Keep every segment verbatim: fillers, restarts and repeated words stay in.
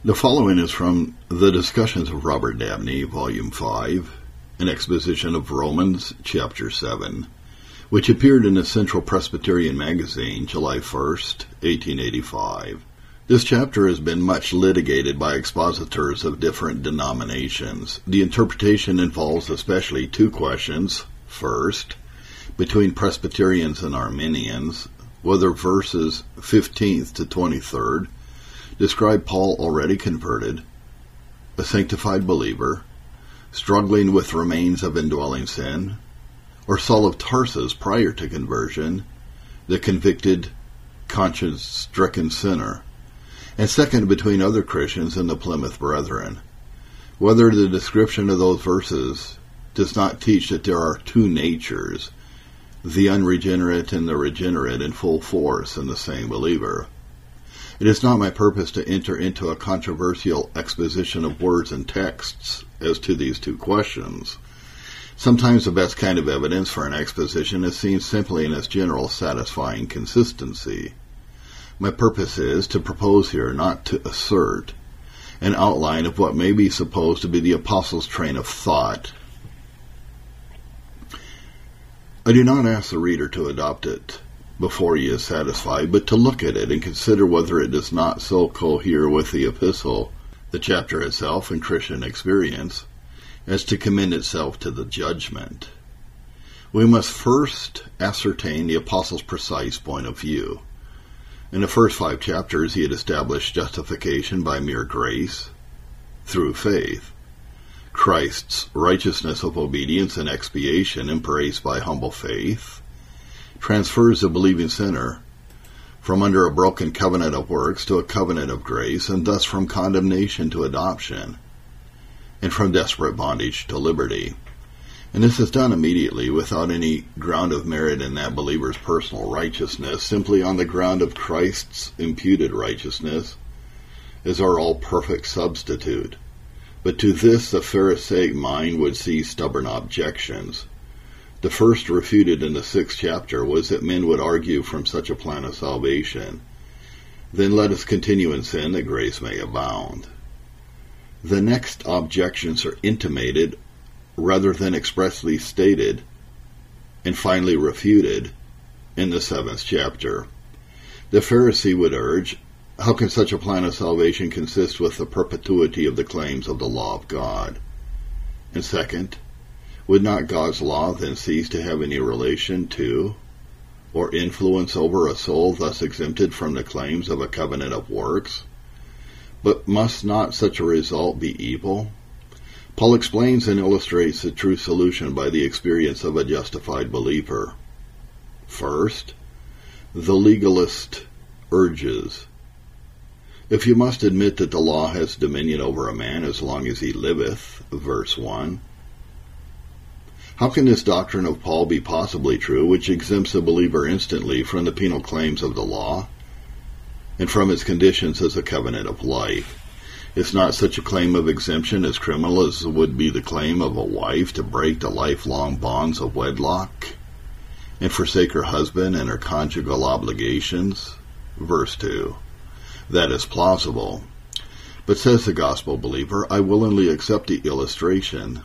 The following is from the Discussions of Robert Dabney, Volume five, an exposition of Romans, Chapter seven, which appeared in the Central Presbyterian Magazine, July first, eighteen eighty-five. This chapter has been much litigated by expositors of different denominations. The interpretation involves especially two questions. First, between Presbyterians and Arminians, whether verses fifteenth to twenty-third describe Paul already converted, a sanctified believer, struggling with remains of indwelling sin, or Saul of Tarsus prior to conversion, the convicted, conscience-stricken sinner, and second, between other Christians and the Plymouth Brethren, whether the description of those verses does not teach that there are two natures, the unregenerate and the regenerate, in full force in the same believer. It is not my purpose to enter into a controversial exposition of words and texts as to these two questions. Sometimes the best kind of evidence for an exposition is seen simply in its general satisfying consistency. My purpose is to propose here, not to assert, an outline of what may be supposed to be the Apostles' train of thought. I do not ask the reader to adopt it before he is satisfied, but to look at it and consider whether it does not so cohere with the epistle, the chapter itself, and Christian experience, as to commend itself to the judgment. We must first ascertain the Apostle's precise point of view. In the first five chapters, he had established justification by mere grace, through faith, Christ's righteousness of obedience and expiation embraced by humble faith, transfers the believing sinner from under a broken covenant of works to a covenant of grace, and thus from condemnation to adoption, and from desperate bondage to liberty. And this is done immediately without any ground of merit in that believer's personal righteousness, simply on the ground of Christ's imputed righteousness as our all-perfect substitute. But to this the Pharisaic mind would see stubborn objections. The first, refuted in the sixth chapter, was that men would argue from such a plan of salvation. Then let us continue in sin that grace may abound. The next objections are intimated rather than expressly stated, and finally refuted in the seventh chapter. The Pharisee would urge, how can such a plan of salvation consist with the perpetuity of the claims of the law of God? And second, would not God's law then cease to have any relation to or influence over a soul thus exempted from the claims of a covenant of works? But must not such a result be evil? Paul explains and illustrates the true solution by the experience of a justified believer. First, the legalist urges, if you must admit that the law has dominion over a man as long as he liveth, verse one, how can this doctrine of Paul be possibly true, which exempts a believer instantly from the penal claims of the law and from its conditions as a covenant of life? Is not such a claim of exemption as criminal as would be the claim of a wife to break the lifelong bonds of wedlock and forsake her husband and her conjugal obligations? Verse two. That is plausible. But says the gospel believer, I willingly accept the illustration.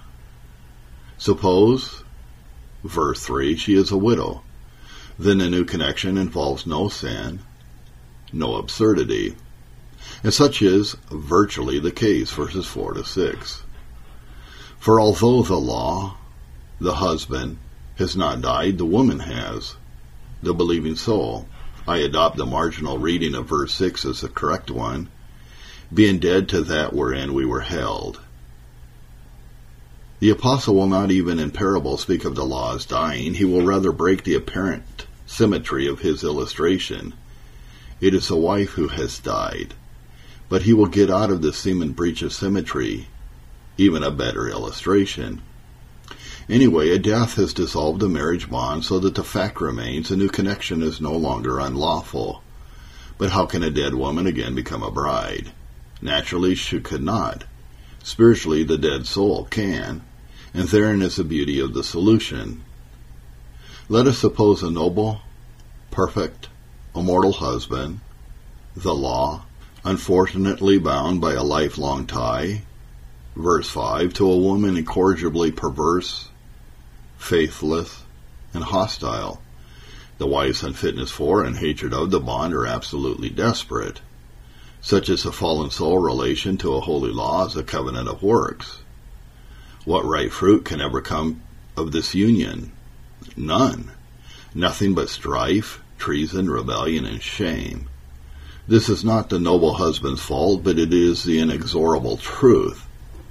Suppose, verse three, she is a widow. Then the new connection involves no sin, no absurdity. And such is virtually the case, verses four to six. For although the law, the husband, has not died, the woman has, the believing soul. I adopt the marginal reading of verse six as the correct one, being dead to that wherein we were held. The apostle will not even in parable speak of the law as dying. He will rather break the apparent symmetry of his illustration. It is the wife who has died. But he will get out of the seeming breach of symmetry even a better illustration. Anyway, a death has dissolved the marriage bond so that the fact remains a new connection is no longer unlawful. But how can a dead woman again become a bride? Naturally, she could not. Spiritually, the dead soul can, and therein is the beauty of the solution. Let us suppose a noble, perfect, immortal husband, the law, unfortunately bound by a lifelong tie, verse five, to a woman incorrigibly perverse, faithless, and hostile. The wife's unfitness for and hatred of the bond are absolutely desperate. Such is a fallen soul relation to a holy law as a covenant of works. What right fruit can ever come of this union? None. Nothing but strife, treason, rebellion, and shame. This is not the noble husband's fault, but it is the inexorable truth.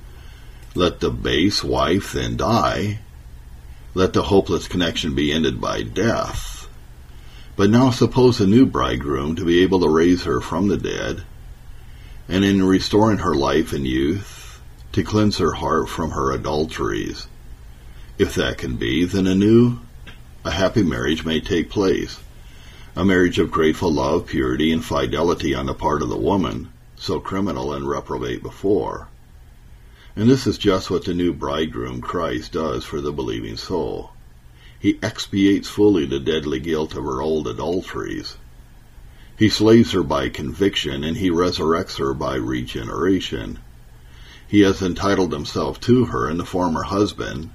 Let the base wife then die. Let the hopeless connection be ended by death. But now suppose a new bridegroom to be able to raise her from the dead, and in restoring her life and youth, to cleanse her heart from her adulteries. If that can be, then a new, a happy marriage may take place, a marriage of grateful love, purity, and fidelity on the part of the woman, so criminal and reprobate before. And this is just what the new bridegroom, Christ, does for the believing soul. He expiates fully the deadly guilt of her old adulteries. He slays her by conviction, and he resurrects her by regeneration. He has entitled himself to her, and the former husband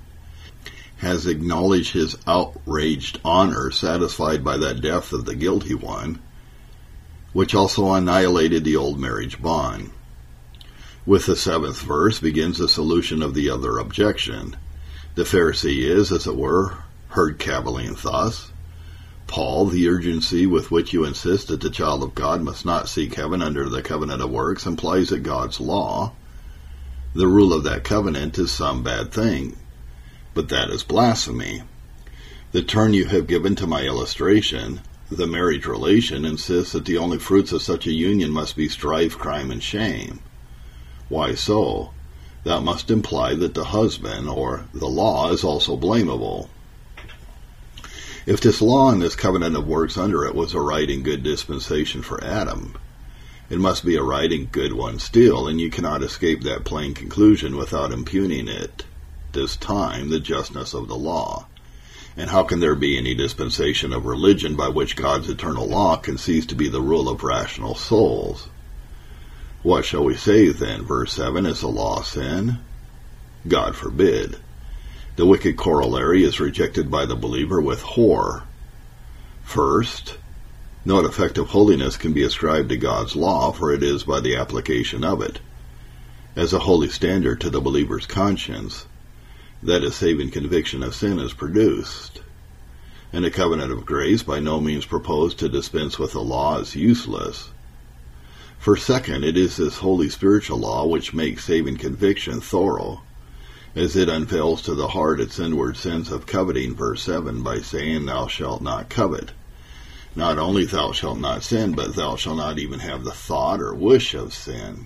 has acknowledged his outraged honor, satisfied by that death of the guilty one, which also annihilated the old marriage bond. With the seventh verse begins the solution of the other objection. The Pharisee is, as it were, heard cavilling thus, Paul, the urgency with which you insist that the child of God must not seek heaven under the covenant of works implies that God's law, the rule of that covenant, is some bad thing. But that is blasphemy. The turn you have given to my illustration, the marriage relation, insists that the only fruits of such a union must be strife, crime, and shame. Why so? That must imply that the husband, or the law, is also blamable. If this law and this covenant of works under it was a right and good dispensation for Adam, it must be a right and good one still, and you cannot escape that plain conclusion without impugning it, this time, the justness of the law. And how can there be any dispensation of religion by which God's eternal law can cease to be the rule of rational souls? What shall we say then? Verse seven, is the law sin? God forbid. The wicked corollary is rejected by the believer with horror. First, no effect of holiness can be ascribed to God's law, for it is by the application of it, as a holy standard to the believer's conscience, that a saving conviction of sin is produced. And the covenant of grace by no means proposed to dispense with the law is useless. For second, it is this holy spiritual law which makes saving conviction thorough, as it unveils to the heart its inward sins of coveting, verse seven, by saying, Thou shalt not covet. Not only thou shalt not sin, but thou shalt not even have the thought or wish of sin.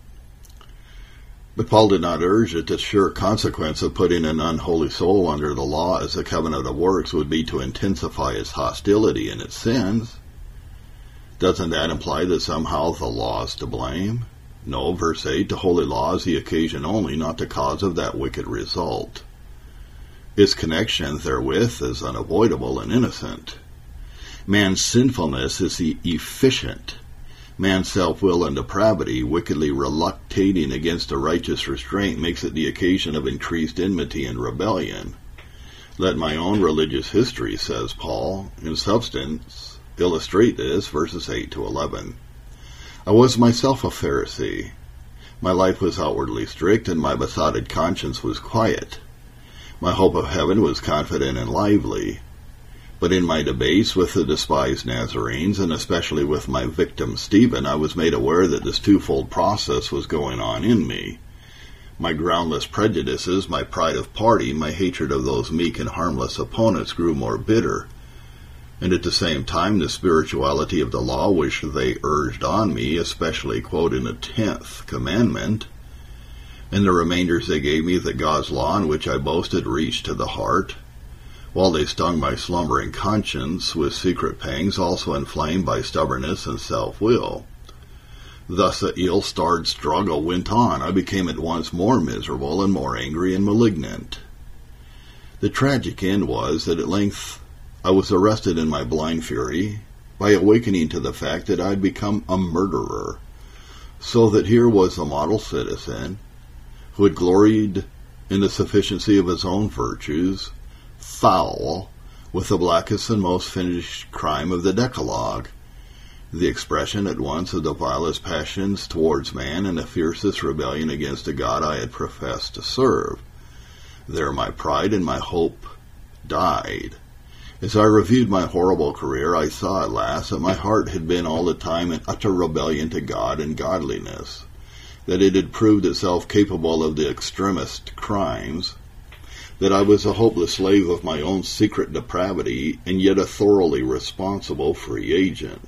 But Paul did not urge that the sure consequence of putting an unholy soul under the law as a covenant of works would be to intensify its hostility and its sins. Doesn't that imply that somehow the law is to blame? No, verse eight, the holy law is the occasion only, not the cause of that wicked result. Its connection therewith is unavoidable and innocent. Man's sinfulness is the efficient. Man's self-will and depravity, wickedly reluctating against a righteous restraint, makes it the occasion of increased enmity and rebellion. Let my own religious history, says Paul, in substance, illustrate this, verses eight to eleven. I was myself a Pharisee. My life was outwardly strict, and my besotted conscience was quiet. My hope of heaven was confident and lively. But in my debates with the despised Nazarenes, and especially with my victim Stephen, I was made aware that this twofold process was going on in me. My groundless prejudices, my pride of party, my hatred of those meek and harmless opponents grew more bitter. And at the same time, the spirituality of the law which they urged on me, especially, quote, in the tenth commandment, and the remainders they gave me that God's law in which I boasted reached to the heart, while they stung my slumbering conscience with secret pangs also inflamed by stubbornness and self-will. Thus the ill-starred struggle went on. I became at once more miserable and more angry and malignant. The tragic end was that at length I was arrested in my blind fury by awakening to the fact that I had become a murderer, So that here was a model citizen who had gloried in the sufficiency of his own virtues, foul with the blackest and most finished crime of the Decalogue, the expression at once of the vilest passions towards man and the fiercest rebellion against the God I had professed to serve. There my pride and my hope died. As I reviewed my horrible career, I saw at last that my heart had been all the time in utter rebellion to God and godliness, that it had proved itself capable of the extremest crimes, that I was a hopeless slave of my own secret depravity, and yet a thoroughly responsible free agent.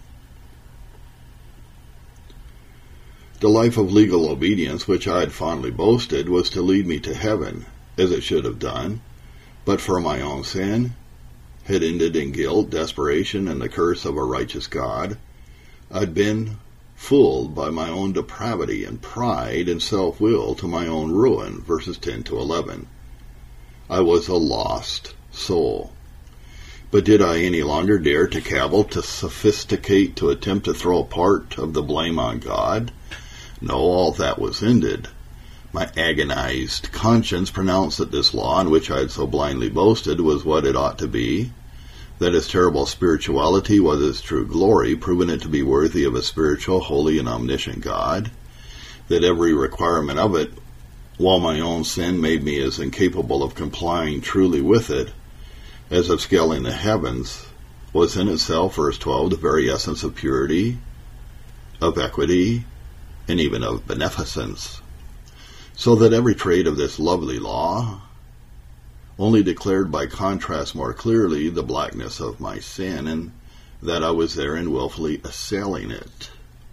The life of legal obedience, which I had fondly boasted, was to lead me to heaven, as it should have done, but for my own sin, had ended in guilt, desperation, and the curse of a righteous God. I'd been fooled by my own depravity and pride and self-will to my own ruin, verses ten to eleven. I was a lost soul. But did I any longer dare to cavil, to sophisticate, to attempt to throw part of the blame on God? No, all that was ended. My agonized conscience pronounced that this law, in which I had so blindly boasted, was what it ought to be, that its terrible spirituality was its true glory, proving it to be worthy of a spiritual, holy, and omniscient God, that every requirement of it, while my own sin made me as incapable of complying truly with it, as of scaling the heavens, was in itself, verse twelve, the very essence of purity, of equity, and even of beneficence. So that every trait of this lovely law only declared by contrast more clearly the blackness of my sin, and that I was therein willfully assailing it.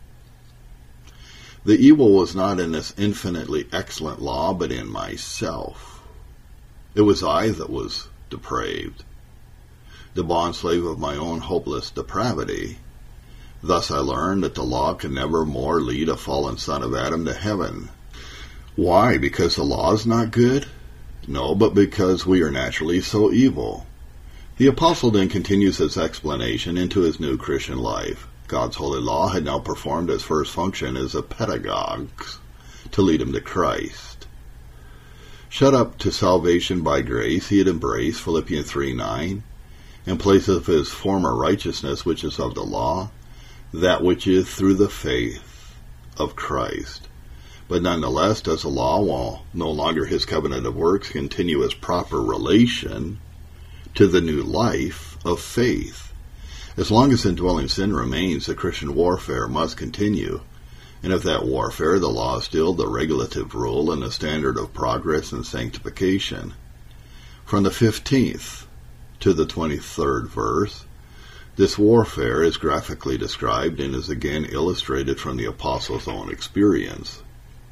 The evil was not in this infinitely excellent law, but in myself. It was I that was depraved, the bondslave of my own hopeless depravity. Thus I learned that the law can never more lead a fallen son of Adam to heaven. Why? Because the law is not good? No, but because we are naturally so evil. The apostle then continues his explanation into his new Christian life. God's holy law had now performed its first function as a pedagogue to lead him to Christ. Shut up to salvation by grace, he had embraced, Philippians three nine, in place of his former righteousness, which is of the law, that which is through the faith of Christ. But nonetheless, does the law, while no longer his covenant of works, continue its proper relation to the new life of faith? As long as indwelling sin remains, the Christian warfare must continue. And if that warfare, the law is still the regulative rule and the standard of progress and sanctification. From the fifteenth to the twenty-third verse, this warfare is graphically described and is again illustrated from the apostle's own experience.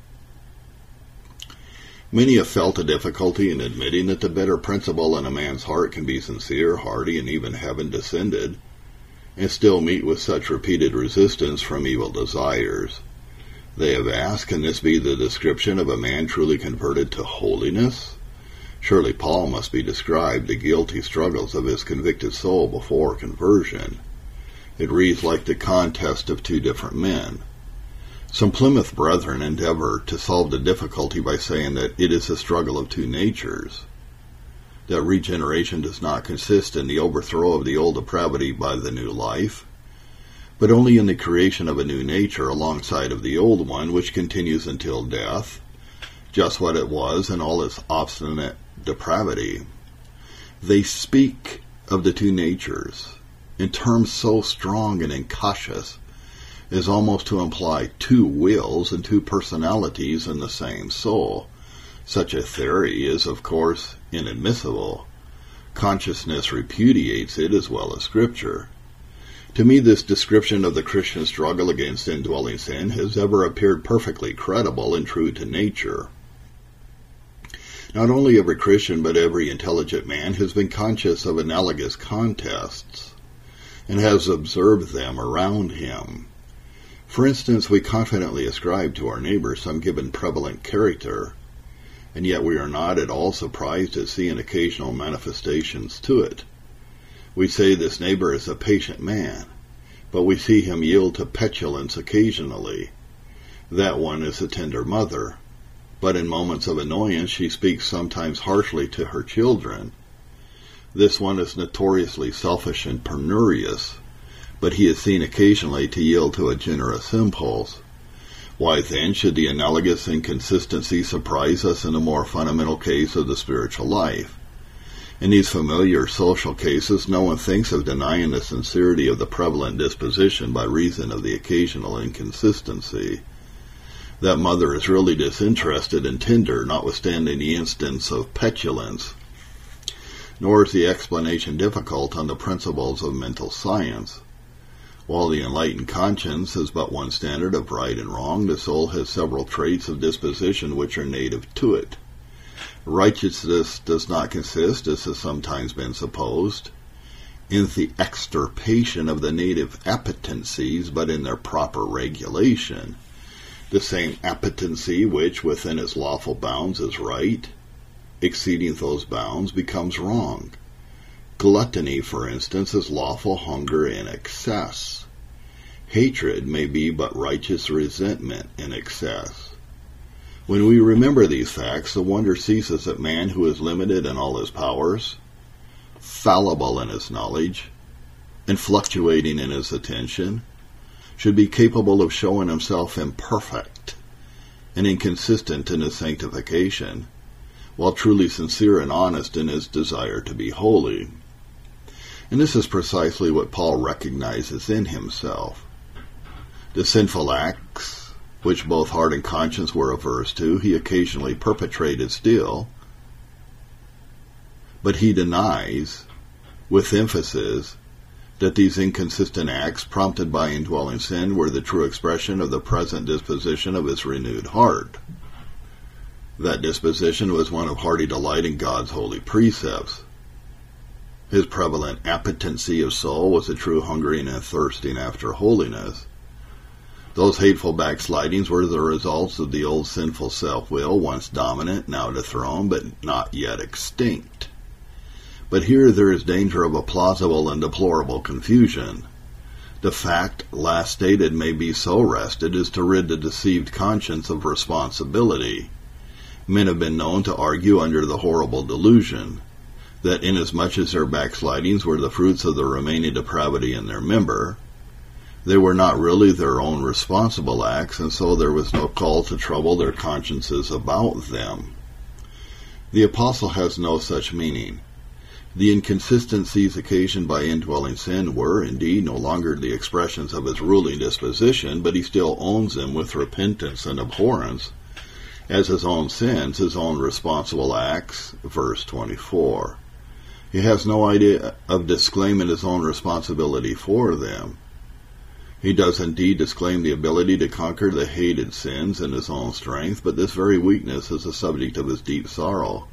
Many have felt a difficulty in admitting that the better principle in a man's heart can be sincere, hearty, and even heaven-descended, and still meet with such repeated resistance from evil desires. They have asked, can this be the description of a man truly converted to holiness? Surely Paul must be described the guilty struggles of his convicted soul before conversion. It reads like the contest of two different men. Some Plymouth brethren endeavor to solve the difficulty by saying that it is a struggle of two natures, that regeneration does not consist in the overthrow of the old depravity by the new life, but only in the creation of a new nature alongside of the old one, which continues until death, just what it was in all its obstinate depravity. They speak of the two natures in terms so strong and incautious as almost to imply two wills and two personalities in the same soul. Such a theory is, of course, inadmissible. Consciousness repudiates it as well as Scripture. To me, this description of the Christian struggle against indwelling sin has ever appeared perfectly credible and true to nature. Not only every Christian, but every intelligent man has been conscious of analogous contests and has observed them around him. For instance, we confidently ascribe to our neighbor some given prevalent character, and yet we are not at all surprised at seeing occasional manifestations to it. We say this neighbor is a patient man, but we see him yield to petulance occasionally. That one is a tender mother, but in moments of annoyance she speaks sometimes harshly to her children. This one is notoriously selfish and penurious, but he is seen occasionally to yield to a generous impulse. Why then should the analogous inconsistency surprise us in a more fundamental case of the spiritual life? In these familiar social cases, no one thinks of denying the sincerity of the prevalent disposition by reason of the occasional inconsistency. That mother is really disinterested and tender, notwithstanding the instance of petulance. Nor is the explanation difficult on the principles of mental science. While the enlightened conscience has but one standard of right and wrong, the soul has several traits of disposition which are native to it. Righteousness does not consist, as has sometimes been supposed, in the extirpation of the native appetencies, but in their proper regulation. The same appetency which, within its lawful bounds, is right, exceeding those bounds, becomes wrong. Gluttony, for instance, is lawful hunger in excess. Hatred may be but righteous resentment in excess. When we remember these facts, the wonder ceases that man who is limited in all his powers, fallible in his knowledge, and fluctuating in his attention, should be capable of showing himself imperfect and inconsistent in his sanctification, while truly sincere and honest in his desire to be holy. And this is precisely what Paul recognizes in himself. The sinful acts, which both heart and conscience were averse to, he occasionally perpetrated still, but he denies, with emphasis, that these inconsistent acts, prompted by indwelling sin, were the true expression of the present disposition of his renewed heart. That disposition was one of hearty delight in God's holy precepts. His prevalent appetency of soul was a true hungering and thirsting after holiness. Those hateful backslidings were the results of the old sinful self-will, once dominant, now dethroned, but not yet extinct. But here there is danger of a plausible and deplorable confusion. The fact last stated may be so wrested as to rid the deceived conscience of responsibility. Men have been known to argue under the horrible delusion that inasmuch as their backslidings were the fruits of the remaining depravity in their member, they were not really their own responsible acts, and so there was no call to trouble their consciences about them. The apostle has no such meaning. The inconsistencies occasioned by indwelling sin were, indeed, no longer the expressions of his ruling disposition, but he still owns them with repentance and abhorrence, as his own sins, his own responsible acts, verse twenty-four. He has no idea of disclaiming his own responsibility for them. He does indeed disclaim the ability to conquer the hated sins in his own strength, but this very weakness is the subject of his deep sorrow,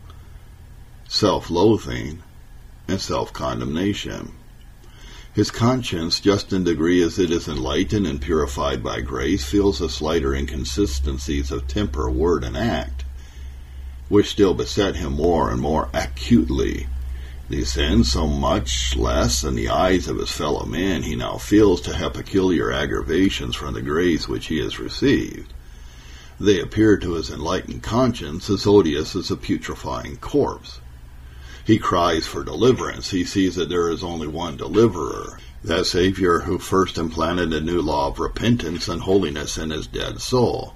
self-loathing, and self-condemnation. His conscience, just in degree as it is enlightened and purified by grace, feels the slighter inconsistencies of temper, word, and act, which still beset him more and more acutely. These sins, so much less in the eyes of his fellow men, he now feels to have peculiar aggravations from the grace which he has received. They appear to his enlightened conscience as odious as a putrefying corpse. He cries for deliverance. He sees that there is only one deliverer, that Savior who first implanted a new law of repentance and holiness in his dead soul.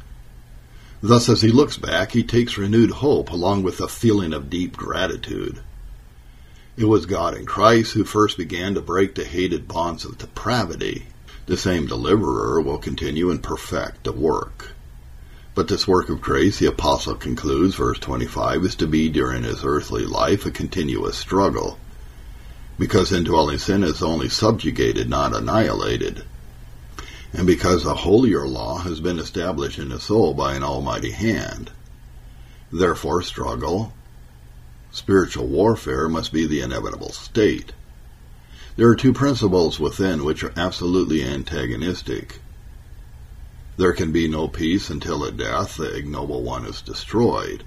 Thus, as he looks back, he takes renewed hope along with a feeling of deep gratitude. It was God in Christ who first began to break the hated bonds of depravity. The same deliverer will continue and perfect the work. But this work of grace, the apostle concludes, verse twenty-five, is to be during his earthly life a continuous struggle, because indwelling sin is only subjugated, not annihilated, and because a holier law has been established in the soul by an almighty hand. Therefore, struggle, spiritual warfare, must be the inevitable state. There are two principles within which are absolutely antagonistic. There can be no peace until at death the ignoble one is destroyed.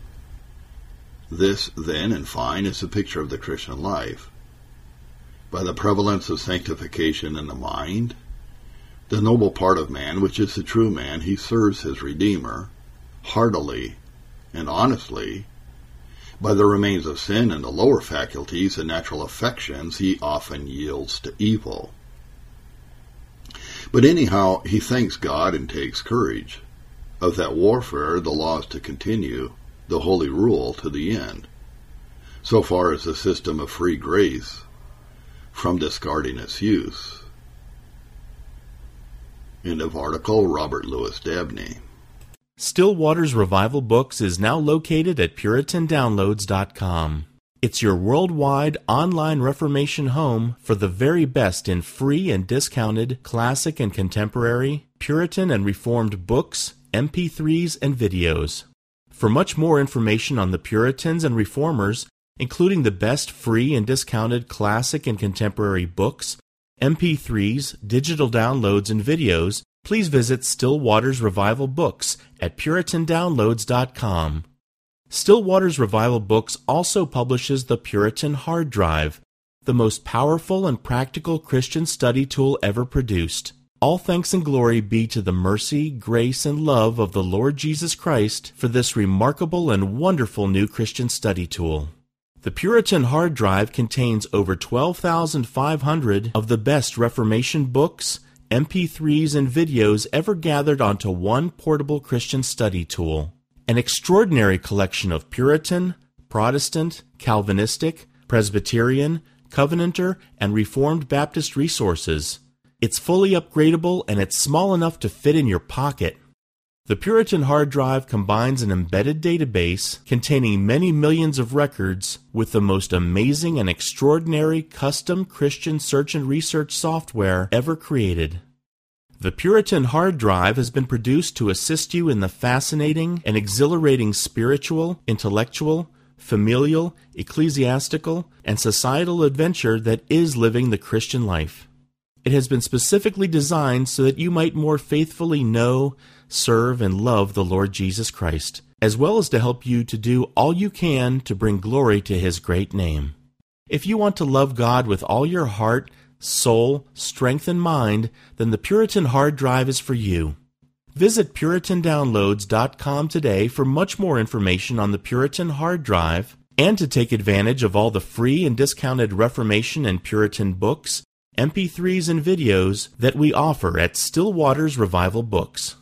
This, then, in fine, is a picture of the Christian life. By the prevalence of sanctification in the mind, The noble part of man, which is the true man, he serves his Redeemer, heartily and honestly. By the remains of sin and the lower faculties and natural affections, he often yields to evil. But anyhow, he thanks God and takes courage. Of that warfare, the law is to continue, the holy rule to the end, so far as the system of free grace, from discarding its use. End of article, Robert Louis Dabney. Still Waters Revival Books is now located at Puritan Downloads dot com. It's your worldwide online Reformation home for the very best in free and discounted classic and contemporary, Puritan and Reformed books, M P threes, and videos. For much more information on the Puritans and Reformers, including the best free and discounted classic and contemporary books, M P threes, digital downloads, and videos, please visit Still Waters Revival Books at Puritan Downloads dot com. Still Waters Revival Books also publishes the Puritan Hard Drive, the most powerful and practical Christian study tool ever produced. All thanks and glory be to the mercy, grace, and love of the Lord Jesus Christ for this remarkable and wonderful new Christian study tool. The Puritan Hard Drive contains over twelve thousand five hundred of the best Reformation books, M P threes, and videos ever gathered onto one portable Christian study tool. An extraordinary collection of Puritan, Protestant, Calvinistic, Presbyterian, Covenanter, and Reformed Baptist resources. It's fully upgradable and it's small enough to fit in your pocket. The Puritan Hard Drive combines an embedded database containing many millions of records with the most amazing and extraordinary custom Christian search and research software ever created. The Puritan Hard Drive has been produced to assist you in the fascinating and exhilarating spiritual, intellectual, familial, ecclesiastical, and societal adventure that is living the Christian life. It has been specifically designed so that you might more faithfully know, serve, and love the Lord Jesus Christ, as well as to help you to do all you can to bring glory to His great name. If you want to love God with all your heart, soul, strength, and mind, then the Puritan Hard Drive is for you. Visit Puritan Downloads dot com today for much more information on the Puritan Hard Drive and to take advantage of all the free and discounted Reformation and Puritan books, M P threes, and videos that we offer at Still Waters Revival Books.